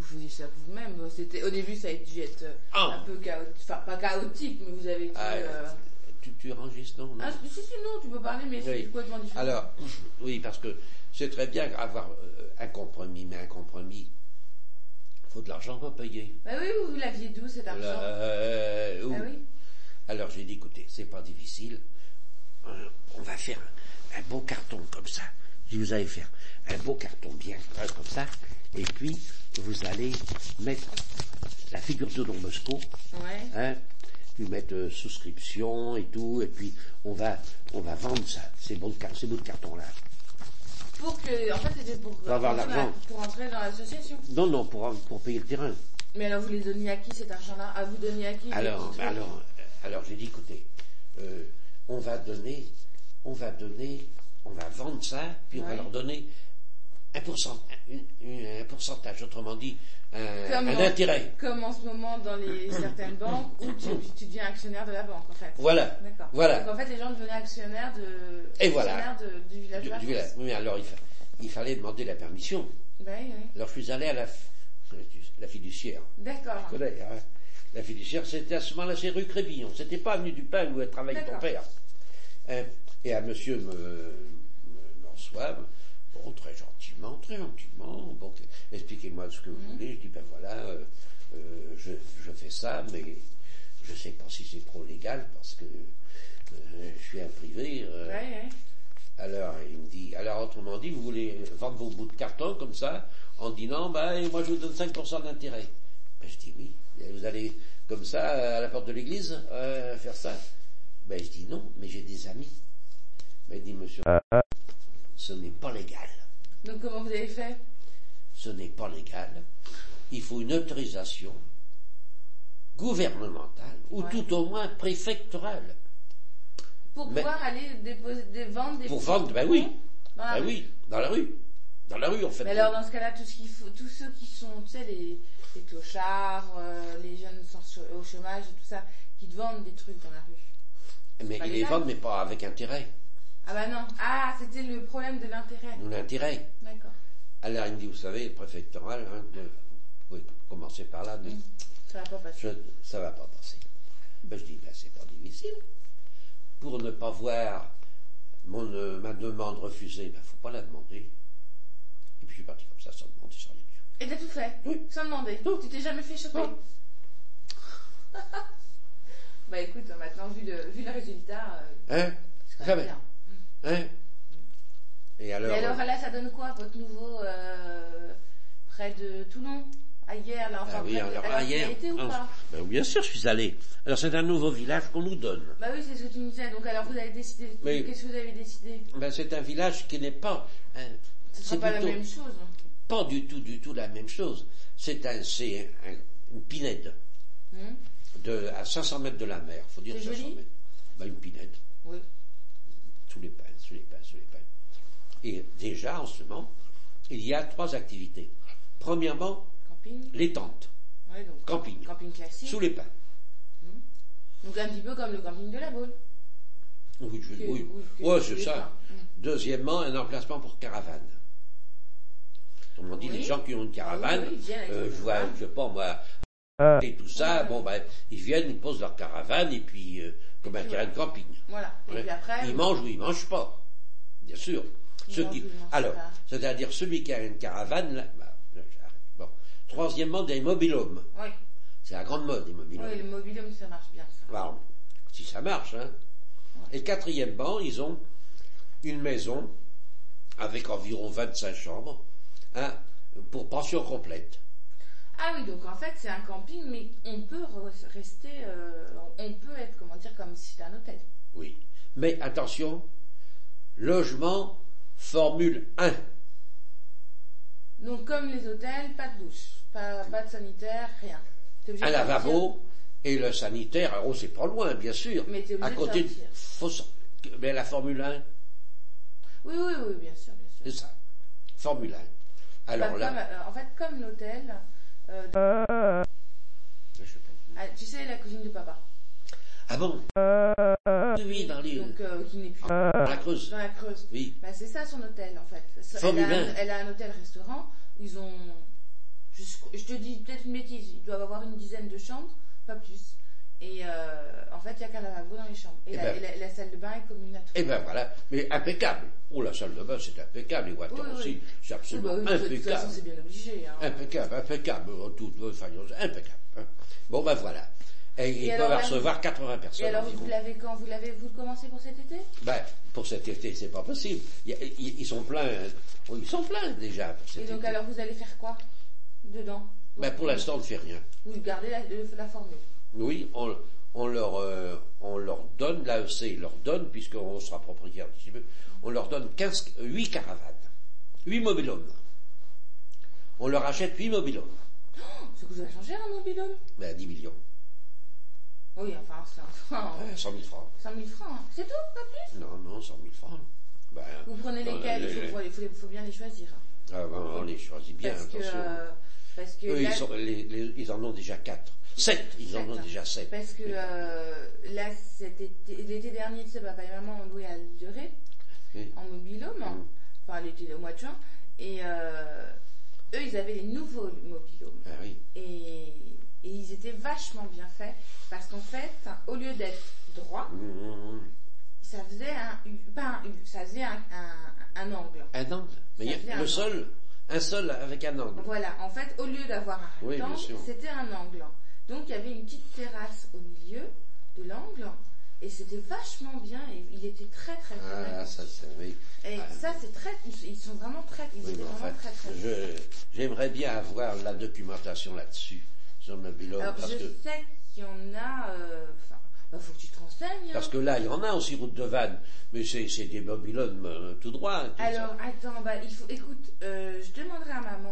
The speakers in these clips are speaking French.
faisiez ça vous-même. C'était, au début, ça a dû être un peu chaotique. Enfin, pas chaotique, mais vous avez dû... Tu enregistres, non? Ah, si, non, tu peux parler, mais c'est complètement différent. Alors, oui, parce que c'est très bien avoir un compromis, mais un compromis, il faut de l'argent pour payer. Bah oui, vous l'aviez d'où cet argent? Ah oui. Alors j'ai dit, écoutez, c'est pas difficile, on va faire un beau carton comme ça. Je vous allez faire un beau carton bien comme ça, et puis vous allez mettre la figure de Don Bosco, puis mettre souscription et tout, et puis on va vendre ça, ces bouts de carton-là. Pour que, en fait, c'était pour avoir l'argent. Pour entrer dans l'association. Non, pour payer le terrain. Mais alors vous les donniez à qui cet argent-là? À vous donner à qui? Alors j'ai dit, écoutez, on va vendre ça, puis on va leur donner un pourcentage, autrement dit, un intérêt. Comme en ce moment dans certaines banques où tu deviens actionnaire de la banque, en fait. Voilà. D'accord. Voilà. Donc en fait, les gens devenaient actionnaires du village de la France. Oui, alors il fallait demander la permission. Oui. Alors je suis allé à la fiduciaire. D'accord. Tu connais, hein? La fiduciaire, c'était à ce moment-là, c'est rue Crébillon. C'était pas avenue du Pain où travaillait ton père. Et à monsieur me reçoivent, bon, très gentiment, bon, expliquez-moi ce que vous voulez. Je dis, ben voilà, je fais ça, mais je sais pas si c'est trop légal, parce que je suis un privé. Alors, il me dit, alors autrement dit, vous voulez vendre vos bouts de carton comme ça, en disant, ben, moi je vous donne 5% d'intérêt. Ben, je dis oui. Et vous allez comme ça à la porte de l'église faire ça? Ben, je dis non, mais j'ai des amis. Ben, il dit, monsieur, ce n'est pas légal. Donc comment vous avez fait? Ce n'est pas légal. Il faut une autorisation gouvernementale, ou tout au moins préfectorale. Pour pouvoir aller vendre des... Pour vendre, ben oui. Dans la rue. Dans la rue, en fait. Mais alors, dans ce cas-là, tous ceux qui sont, tu sais, les clochards, les jeunes au chômage et tout ça, qui te vendent des trucs dans la rue. Mais ils les vendent, mais pas avec intérêt. Ah bah non. Ah, c'était le problème de l'intérêt. L'intérêt. D'accord. Alors, il me dit, vous savez, préfectoral, vous pouvez commencer par là, mais... Ça va pas passer. Ça va pas passer. Ben, je dis, ben, c'est pas difficile. Pour ne pas voir ma demande refusée, ben, faut pas la demander. Et puis, je suis parti comme ça, sans demander, sans rien du tout. Et t'as tout fait? Oui. Sans demander? Oui. Tu t'es jamais fait choper? Non. Bah écoute, maintenant, vu le résultat... Jamais. Bien. Et alors là, ça donne quoi, votre nouveau près de Toulon? Hier, là, enfin, hier. Été ou pas? Ben, bien sûr, je suis allé. Alors, c'est un nouveau village qu'on nous donne. Bah oui, c'est ce que tu me disais. Donc, alors, vous avez décidé. Qu'est-ce que vous avez décidé? Ben, c'est un village qui n'est pas. Ce sera pas la même chose. Pas du tout la même chose. C'est une pinède. À 500 mètres de la mer. Faut dire 500 joli. mètres. Ben, une pinède. Oui. Sous les pins. Et déjà, en ce moment, il y a 3 activités. Premièrement, camping. Les tentes. Ouais, donc, camping classique. Sous les pins. Donc un petit peu comme le camping de la Baule. Oui, c'est ça. Deuxièmement, un emplacement pour caravane. On dit les gens qui ont une caravane, je sais pas moi, et tout ça, bon ben, ils viennent, ils posent leur caravane, et puis, comme un terrain de camping. Voilà. Et puis après. Ils mangent ou ils mangent pas. Bien sûr. C'est-à-dire celui qui a une caravane, là, bon. Troisièmement, des mobil-homes. Oui. C'est la grande mode, les mobil-homes. Oui, les mobil-homes, ça marche bien, ça. Bon, si ça marche, hein. Ouais. Et quatrièmement, ils ont une maison avec environ 25 chambres, hein, pour pension complète. Ah oui, donc en fait, c'est un camping, mais on peut rester, on peut être, comment dire, comme si c'était un hôtel. Oui. Mais attention, logement Formule 1. Donc comme les hôtels, pas de douche, pas de sanitaire, rien. Un lavabo et le sanitaire, alors c'est pas loin, bien sûr. Mais t'es obligé à côté de sortir. Mais la Formule 1. Oui, bien sûr. C'est ça. Formule 1. Alors en fait, comme l'hôtel. Tu sais, la cuisine de papa. Ah bon? Oui, dans les... Donc, qui n'est plus... Dans la Creuse. Dans la Creuse. Oui. Bah, c'est ça son hôtel, en fait. Formule 1. Elle a un hôtel-restaurant où ils ont je te dis peut-être une bêtise, ils doivent avoir une dizaine de chambres, pas plus. Et en fait, il n'y a qu'un lavabo dans les chambres. Et la salle de bain est commune à tout. Et ben voilà, mais impeccable. Oh, la salle de bain, c'est impeccable. Les water aussi, c'est absolument impeccable. De toute façon, c'est bien obligé. Hein. Impeccable, toute faillance, impeccable. Hein. Bon, ben voilà. Et ils peuvent recevoir 80 personnes. Et alors, vous l'avez quand vous commencez pour cet été? Ben, pour cet été, c'est pas possible. Ils sont pleins. Ils sont pleins déjà. Pour cet et donc, été. alors, vous allez faire quoi dedans? Ben, pour l'instant, on ne fait rien. Vous gardez la formule? Oui, on leur donne, l'AEC leur donne, puisqu'on sera propriétaire d'ici peu, on leur donne 8 caravanes, 8 mobil-homes. On leur achète 8 mobil-homes. Oh, ce que vous avez changé un mobil-home? Ben, 10 millions. Oui, enfin, 100 000 francs. 100 000 francs, hein. C'est tout, pas plus? Non, 100 000 francs. Ben, vous prenez lesquels? Il faut bien les choisir. Ah, ben, on les choisit bien, parce que eux, là, ils en ont déjà 4. 7, ils en ont déjà 7. Parce que là, l'été dernier, tu sais, papa et maman ont loué à l'île de Ré, en mobil-home, enfin l'été au mois de juin, et eux, ils avaient les nouveaux mobil-homes. Ah, oui. Et ils étaient vachement bien faits, parce qu'en fait, au lieu d'être droit, ça faisait ça faisait un angle. Un angle? Mais un sol avec un angle. Voilà, en fait, au lieu d'avoir un rectangle, c'était un angle. Donc il y avait une petite terrasse au milieu de l'angle, et c'était vachement bien, et il était très très bien. Ah, ça c'est oui. Et ça c'est très, ils sont vraiment très, ils étaient vraiment très très bien. J'aimerais bien avoir la documentation là-dessus, sur le mobil-home. Alors je sais qu'il y en a, faut que tu te renseignes. Parce que là, il y en a aussi route de Vannes, mais c'est des mobil-homes tout droit. Alors attends, écoute, je demanderai à maman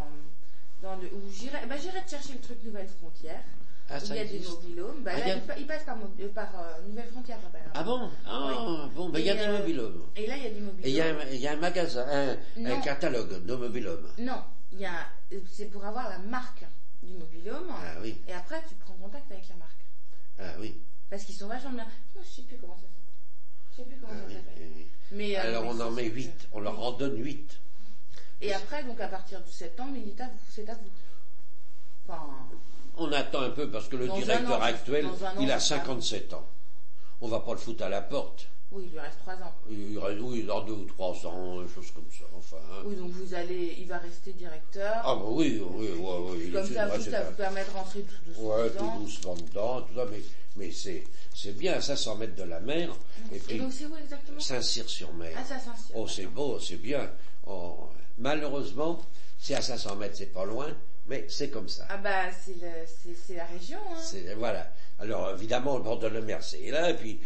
où j'irai te chercher le truc Nouvelle Frontière. Ah, il y a des mobil-homes. Il passe par Nouvelle Frontière, papa. Ah bon? Ah, bon, il y a des mobil-homes. Et là, il y a des mobil-homes. Et il y a un magasin, un catalogue de mobil-homes. Non, c'est pour avoir la marque du mobil-home. Ah oui. Et après, tu prends contact avec la marque. Ah oui. Parce qu'ils sont vachement bien. Moi, je sais plus comment ça s'appelle. Oui. Mais, alors, on en met 8. On leur en donne 8. Et après, donc, à partir de septembre, c'est à vous. Enfin, on attend un peu parce que le directeur actuel, il a 57 ans. On va pas le foutre à la porte. Oui, il lui reste 3 ans. Il a 2 ou 3 ans, des choses comme ça. Enfin. Oui, donc il va rester directeur. Ah bah oui. Comme ça vous permet de rentrer tout doucement dedans. Tout doucement dedans, tout ça, mais c'est bien, 500 mètres de la mer. Et donc c'est où exactement? Saint-Cyr-sur-Mer. Ah, ça, Saint-Cyr. Oh, c'est beau, c'est bien. Oh, malheureusement, c'est à 500 mètres, c'est pas loin, mais c'est comme ça. Ah bah, c'est la région, hein. Voilà. Alors, évidemment, le bord de la mer, c'est là, et puis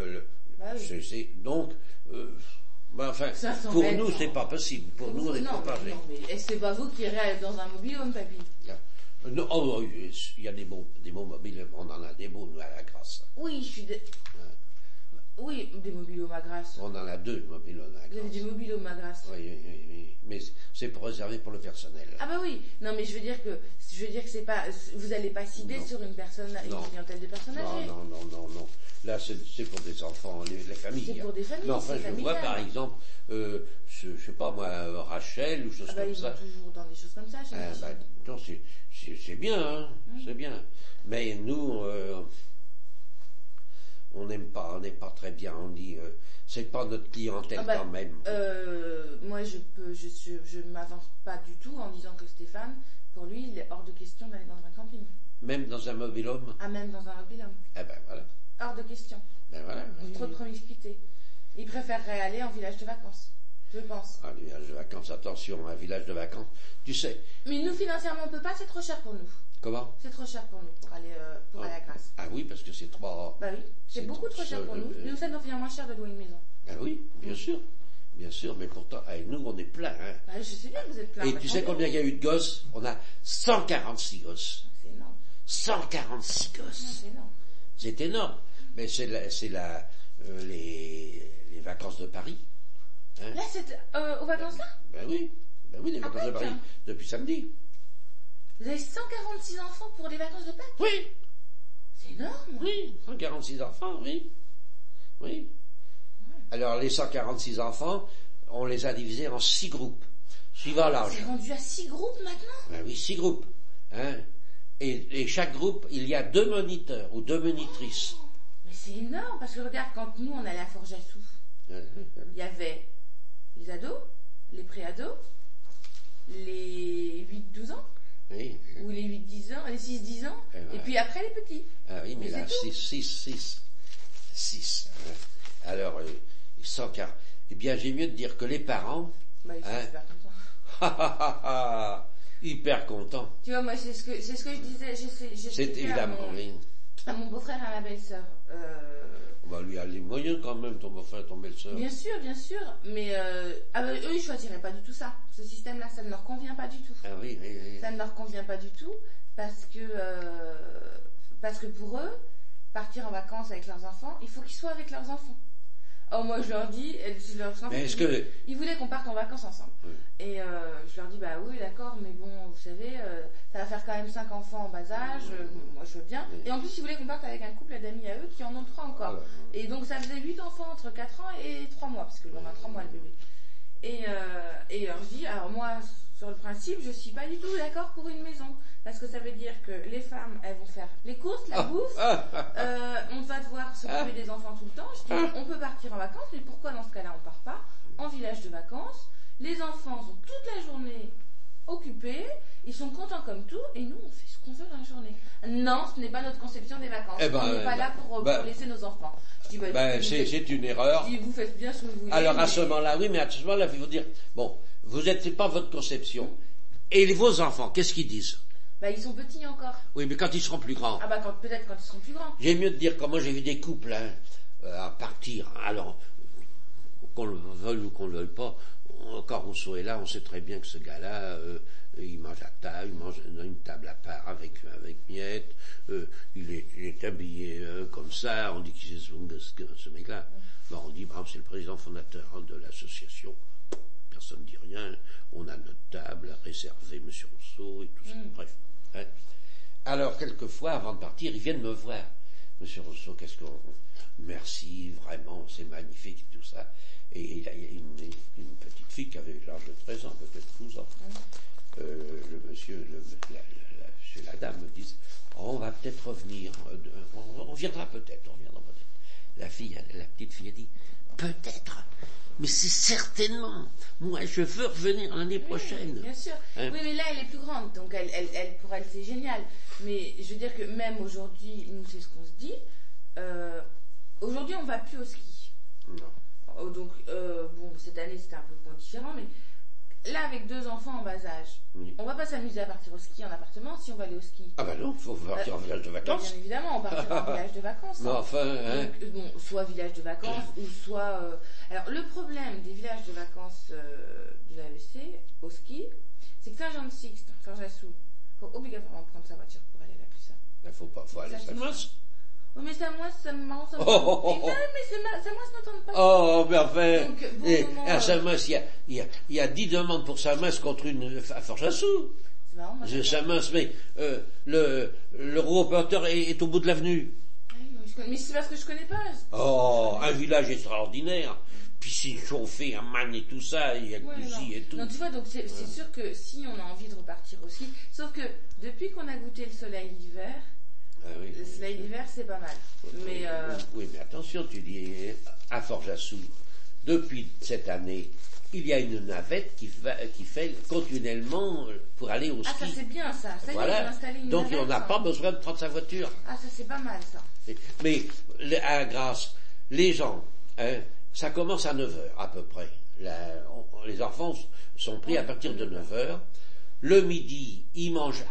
donc, enfin, pour nous, c'est pas possible. Pour nous, on n'est pas gênés. Non, mais c'est pas vous qui irez dans un mobil-home, papy. Non, il y a des beaux mobiles, on en a des beaux, nous, à la Grasse. Oui, oui, des mobil-homes à Grasse. On en a 2 mobil-homes à Grasse. Vous avez des mobil-homes à Grasse. Oui. Mais c'est pour réserver pour le personnel. Ah bah oui. Non, mais je veux dire que c'est pas, vous n'allez pas cibler sur une clientèle de personnes âgées. Non. Là, c'est pour des enfants, les familles. C'est pour des familles. Non, enfin, je vois par exemple, je sais pas moi, Rachel ou choses comme ça. Ils vont toujours dans des choses comme ça. Non, c'est bien, hein, c'est bien. Mais nous, on n'est pas très bien. On dit, c'est pas notre clientèle quand même. Moi, je m'avance pas du tout en disant que Stéphane, pour lui, il est hors de question d'aller dans un camping. Même dans un mobil-home? Ah, même dans un mobil-home. Ah ben voilà. Hors de question. Ben voilà. Trop de promiscuité. Il préférerait aller en village de vacances, je pense. Un village de vacances, attention, un village de vacances, tu sais. Mais nous, financièrement, on peut pas, c'est trop cher pour nous. Comment? C'est trop cher pour nous, pour aller à Grasse. Ah oui, parce que c'est trop... Bah oui, c'est beaucoup trop cher pour nous. Nous, ça nous revient moins cher de louer une maison. Ah oui, bien sûr, mais pourtant, avec nous, on est plein. Hein. Bah, je sais bien que vous êtes plein. Et tu sais combien il y a eu de gosses? On a 146 gosses. C'est énorme. 146 gosses. Non, c'est énorme. C'est énorme. Mais c'est les vacances de Paris. Hein? Là, c'est aux vacances là? Ben oui, les vacances de Paris, depuis samedi. Vous avez 146 enfants pour les vacances de Pâques? Oui. C'est énorme. Oui, 146 enfants, oui. Ouais. Alors, les 146 enfants, on les a divisés en 6 groupes. Suivant l'âge. C'est rendu à 6 groupes maintenant. Ben oui, 6 groupes. Hein. Et chaque groupe, il y a 2 moniteurs ou 2 monitrices. Oh, mais c'est énorme, parce que regarde, quand nous, on allait à Forjassou, il y avait les ados, les pré-ados, les 8-12 ans, oui. ou les 8-10 ans, les 6-10 ans, et puis après les petits. Ah oui, mais là, 6. Alors, 140. Eh bien, j'ai mieux de dire que les parents... Bah, ils sont super contents. Hyper contents. Tu vois, moi, c'est ce que je disais. C'est évidemment, oui. À mon beau-frère et à ma belle-sœur. On va lui aller les moyens quand même, ton beau-frère et ton belle-sœur. Bien sûr. Mais eux, ils choisiraient pas du tout ça. Ce système-là, ça ne leur convient pas du tout. Ah oui. Ça ne leur convient pas du tout parce que pour eux, partir en vacances avec leurs enfants, il faut qu'ils soient avec leurs enfants. Oh, moi, je leur dis, ils voulaient qu'on parte en vacances ensemble. Oui. Et je leur dis, bah oui, d'accord, mais bon, vous savez, ça va faire quand même 5 enfants en bas âge, moi je veux bien. Oui. Et en plus, ils voulaient qu'on parte avec un couple d'amis à eux qui en ont 3 encore. Oh, et donc, ça faisait 8 enfants entre 4 ans et 3 mois, parce que on a 3 mois le bébé. Et je dis, alors moi, sur le principe, je suis pas du tout d'accord pour une maison. Parce que ça veut dire que les femmes, elles vont faire les courses, la bouffe, on va devoir s'occuper des enfants tout le temps. Je dis, on peut partir en vacances, mais pourquoi dans ce cas-là on part pas en village de vacances? Les enfants sont toute la journée occupés, ils sont contents comme tout, et nous on fait ce qu'on veut dans la journée. Non, ce n'est pas notre conception des vacances. On n'est pas là pour laisser nos enfants. Je dis, c'est une erreur. Je dis, vous faites bien ce que vous voulez. Alors à ce moment-là, oui, mais à ce moment-là, il faut dire, bon, c'est pas votre conception. Et vos enfants, qu'est-ce qu'ils disent? Bah, ils sont petits encore. Oui, mais quand ils seront plus grands. Ah bah peut-être quand ils seront plus grands. J'ai mieux de dire, comme moi j'ai vu des couples à partir. Alors, qu'on le veuille ou qu'on le veuille pas, quand Rousseau est là, on sait très bien que ce gars-là, il mange à table, il mange une table à part avec Miette, il est habillé comme ça, on dit qu'il est ce mec-là. Bon, on dit, c'est le président fondateur de l'association. Personne ne dit rien, on a notre table réservée, M. Rousseau et tout ça, bref. Hein. Alors, quelquefois, avant de partir, ils viennent me voir. Monsieur Rousseau, merci, vraiment, c'est magnifique, tout ça. Et il y a une petite fille qui avait l'âge de 13 ans, peut-être 12 ans. Le monsieur, la dame me dit, on va peut-être revenir, on viendra peut-être. La petite fille a dit, peut-être, mais c'est certainement. Moi, je veux revenir l'année prochaine. Bien sûr. Hein? Oui, mais là, elle est plus grande, donc pour elle, c'est génial. Mais je veux dire que même aujourd'hui, nous, c'est ce qu'on se dit. Aujourd'hui, on ne va plus au ski. Non. Donc, cette année, c'était un peu différent, mais là, avec 2 enfants en bas âge, on ne va pas s'amuser à partir au ski en appartement si on va aller au ski. Ah bah non, il faut partir en village de vacances. Bien évidemment, on partira en village de vacances. Mais enfin, hein. Donc, soit village de vacances, ou soit... Alors, le problème des villages de vacances de l'AEC, au ski, c'est que Saint-Jean-de-Sixte, Forjassou, il faut obligatoirement prendre sa voiture pour aller là, plus ça. Il faut aller à Saint-Mons. Oh, mais ça, moi, ça me marre, ça me tente. Mais ça, moi, ça me tente pas. Oh, mais enfin, donc, à Saint-Mons, il y a 10 demandes pour Saint-Mons contre une à Forjassou. C'est marrant, moi. Saint-Mons, mais le reporter est au bout de l'avenue. Oui, mais c'est parce que je connais pas. Oh, un village extraordinaire. Piscine chauffée, un man et tout ça, il y a jacuzzi et tout. Non, tu vois, donc c'est sûr que si on a envie de repartir aussi, sauf que depuis qu'on a goûté le soleil l'hiver, le soleil l'hiver, c'est pas mal. Mais oui, mais attention, tu dis, à Forjassou, depuis cette année, il y a une navette qui fait continuellement pour aller au ski. Ah, ça c'est bien ça. Ça voilà. Y est, ils ont installé une donc navette, on n'a pas besoin de prendre sa voiture. Ah, ça c'est pas mal ça. Mais à Grasse, les gens, ça commence à 9h à peu près. Les enfants sont pris à partir de 9h. Le midi, ils mangent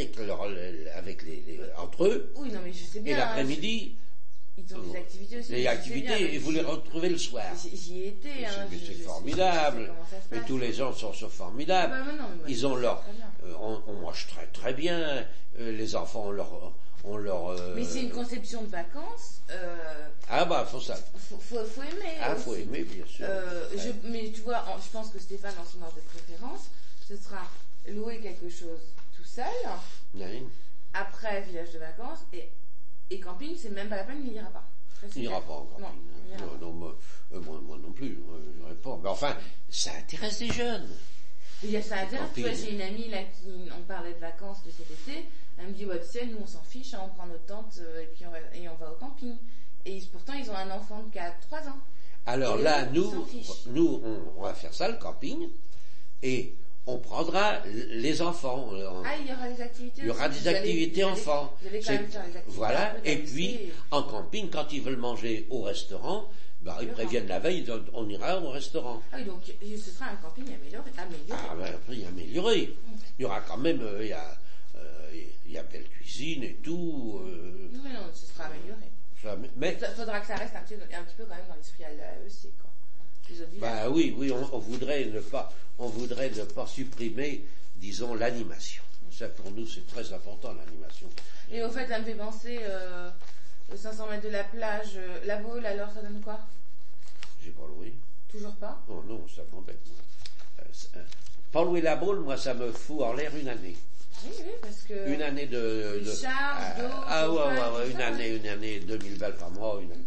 entre eux. Oui, non, mais je sais bien. Et l'après-midi, ils ont des activités aussi. Les activités, et vous les retrouvez le soir. J'y ai été. C'est formidable. Et tous les gens sont formidables. Ah bah non, mais ils ont leur. On mange très très bien. Les enfants ont leur. Mais c'est une conception de vacances. Ah bah faut ça. Faut aimer. Ah, faut aimer, bien sûr. Mais tu vois, je pense que Stéphane, dans son ordre de préférence, ce sera louer quelque chose tout seul. Oui. Après village de vacances et camping, c'est même pas la peine, il n'ira pas. Il n'ira pas en camping. Non, moi non plus, je n'irai pas. Mais enfin, ça intéresse les jeunes. Il y a ça à dire, tu vois, j'ai une amie là on parlait de vacances de cet été, elle me dit, ouais, tu sais, nous on s'en fiche, hein, on prend notre tente et puis on va au camping. Et pourtant ils ont un enfant qui a 3 ans. Alors là, nous on va faire ça, le camping, et on prendra les enfants. Il y aura des activités. Il y aura des activités enfants. Vous allez quand même faire les activités. Voilà. Et puis, en camping, quand ils veulent manger au restaurant, ils préviennent la veille, on ira au restaurant. Ah oui, donc ce sera un camping amélioré. Amélioré. Il y aura quand même, il y a belle cuisine et tout. Mais non, ce sera amélioré. Mais il faudra que ça reste un petit peu quand même dans l'esprit à l'AEC, quoi. Oui, on voudrait ne pas supprimer, disons, l'animation. Ça, pour nous, c'est très important, l'animation. Et au fait, ça me fait penser, 500 mètres de la plage, la Baule, alors ça donne quoi? J'ai pas loué. Toujours pas? Oh non, ça m'embête, moi. Pas louer la Baule, moi, ça me fout en l'air une année. Oui, parce que... Une année de charge, d'eau... ouais, une année, 2000 balles par mois, une année.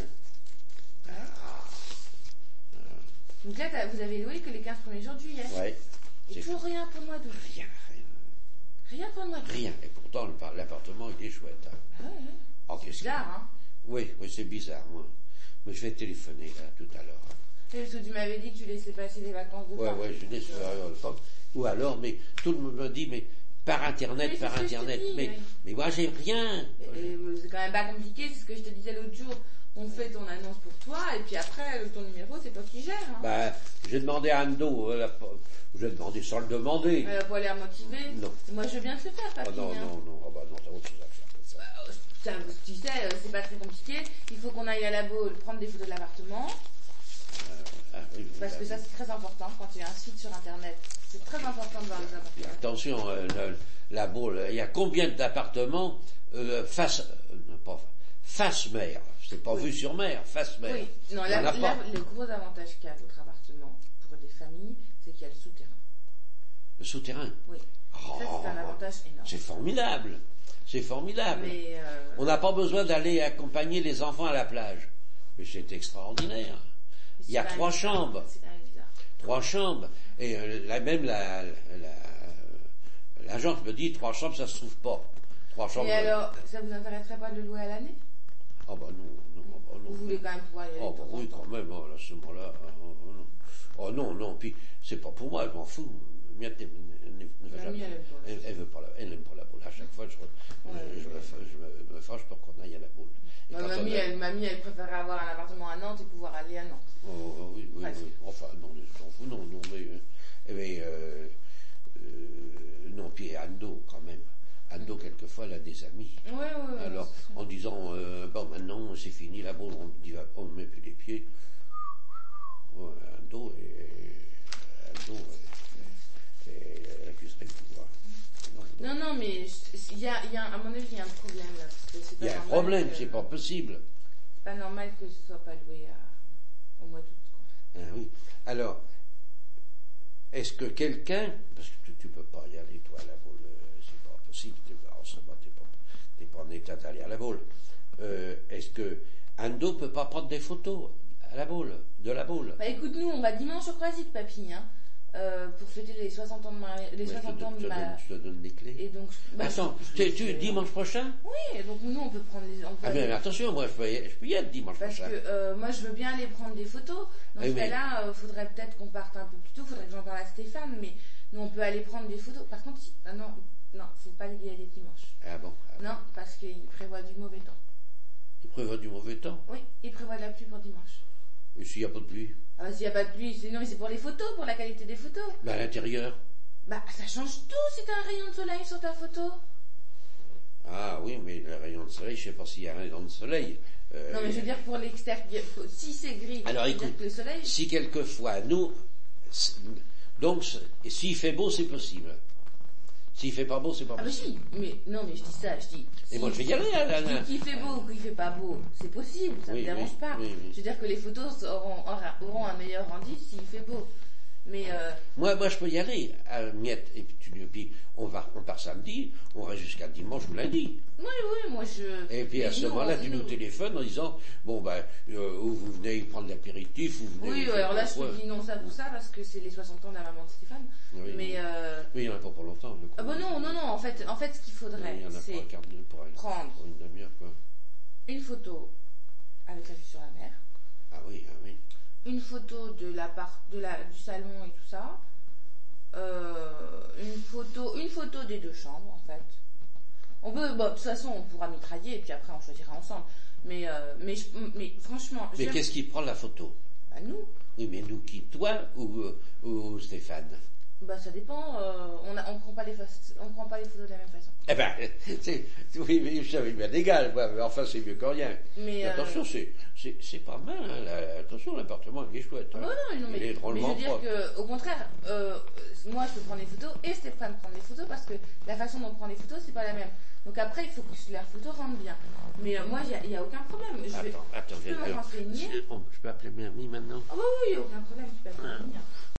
Donc là, vous avez loué que les 15 premiers jours de juillet. Ouais. Et toujours rien pour le mois d'août. Rien pour le mois d'août. Rien. Et pourtant, l'appartement, il est chouette. Hein. Ouais. Oh, c'est bizarre, hein. Oui, c'est bizarre, moi. Mais je vais téléphoner, là, tout à l'heure. Parce que tu m'avais dit que tu laissais passer des vacances de temps. Ouais, je laisse le temps. Ou alors, mais tout le monde me dit, mais par Internet. Mais moi, j'ai rien. C'est quand même pas compliqué, c'est ce que je te disais l'autre jour. On fait ton annonce pour toi, et puis après, ton numéro, c'est toi qui gères. Hein. J'ai demandé à Ando, je vais demander sans le demander. Elle n'a pas l'air motivée. Non. Moi, je veux bien te le faire, papy. Non, t'as autre chose à faire que ça. Tu sais, c'est pas très compliqué. Il faut qu'on aille à la Baule prendre des photos de l'appartement. Oui, parce que ça, c'est très important. Quand il y a un site sur Internet, c'est très important de voir les appartements. Attention, la Baule, il y a combien d'appartements face mer? C'est pas vue sur mer, face mer. Oui, non, le gros avantage qu'a votre appartement pour des familles, c'est qu'il y a le souterrain. Le souterrain? Oui. Ça, c'est un avantage énorme. C'est formidable. Mais on n'a pas besoin d'aller accompagner les enfants à la plage. Mais c'est extraordinaire. Il y a 3 chambres. C'est quand même bizarre. 3 chambres. Et même l'agence me dit 3 chambres, ça se trouve pas. 3 chambres. Et alors, ça vous intéresserait pas de le louer à l'année? Ah bah non. Vous voulez quand même pouvoir y aller? Oui, quand même, à ce moment-là. Non, puis c'est pas pour moi, je m'en fous. Elle veut pas elle n'aime pas la Baule. À chaque fois, je me fâche pour qu'on aille à la Baule. Mamie, elle préférait avoir un appartement à Nantes et pouvoir aller à Nantes. Oui. Enfin, non, non, puis Ando, quand même. Ando, quelquefois, elle a des amis. Oui. Alors, en disant, maintenant, c'est fini, la Baule, on ne met plus les pieds. Ando, elle accuserait le pouvoir. Non, mais à mon avis, il y a un problème là. Il y a un problème, c'est pas possible. C'est pas normal que ce soit pas loué au mois d'août. Oui. Alors, est-ce que quelqu'un, parce que tu peux pas y aller, toi, à la Baule, c'est pas possible, t'es pas en état d'aller à la Baule. Est-ce que Ando peut pas prendre des photos à la Baule, de la Baule? Écoute, nous, on va dimanche au Croisic, papy, pour fêter les 60 ans de ma... Je te donne des clés. Et donc, attends, tu dimanche prochain? Oui, et donc nous, on peut prendre les... mais attention, moi, je peux y être dimanche prochain. Parce que moi, je veux bien aller prendre des photos. Dans ce cas-là, il faudrait peut-être qu'on parte un peu plus tôt, il faudrait que j'en parle à Stéphane, mais nous, on peut aller prendre des photos. Par contre, non, c'est pas l'idée d'aller dimanche. Ah bon? Non, parce qu'il prévoit du mauvais temps. Il prévoit du mauvais temps? Oui, il prévoit de la pluie pour dimanche. Et s'il n'y a pas de pluie? S'il n'y a pas de pluie, non, mais c'est pour les photos, pour la qualité des photos. À l'intérieur? Ça change tout si t'as un rayon de soleil sur ta photo. Ah oui, mais le rayon de soleil, je ne sais pas s'il y a un rayon de soleil. Non, mais je veux dire pour l'extérieur, si c'est gris, alors écoute, que le soleil... si quelquefois, donc, s'il fait beau, c'est possible. S'il fait pas beau, c'est pas possible. Mais je dis ça, et moi, je vais y aller. Qu'il fait beau ou qu'il fait pas beau, c'est possible, ça ne me dérange pas. Oui. Je veux dire que les photos auront un meilleur rendu s'il fait beau. Mais moi, je peux y aller à Miette, et puis on on part samedi, on reste jusqu'à dimanche ou lundi. Oui, moi je. Et puis à ce moment-là, tu nous téléphones en disant, bon ben, où vous venez prendre l'apéritif, ou vous venez... Oui, alors là je te dis non ça pour ça, parce que c'est les 60 ans de la maman de Stéphane. Oui, mais il n'y en a pas pour longtemps. Ah bon non, en fait ce qu'il faudrait, c'est prendre une demi-heure, quoi. Une photo avec la vue sur la mer. Ah oui. Une photo du salon et tout ça. Une photo des 2 chambres, en fait. On peut, de toute façon, on pourra mitrailler et puis après on choisira ensemble. Mais franchement. Mais qu'est-ce qui prend la photo? Bah nous. Oui, mais nous qui, toi ou Stéphane? Bah ça dépend. On prend pas les photos de la même façon. Eh ben, oui, mais ça m'est bien égal. Mais enfin, c'est mieux que rien. Mais attention, c'est pas mal. Hein, attention, l'appartement il est chouette. Hein. Non, mais je veux dire qu'au contraire, moi je peux prendre les photos et Stéphane prendre les photos parce que la façon dont on prend les photos c'est pas la même. Donc après, il faut que la photo rentre bien. Mais moi, il n'y a aucun problème. Attends, je peux me renseigner. Je peux appeler Mère maintenant? Ah oui, il n'y a aucun problème. Tu peux appeler Mère.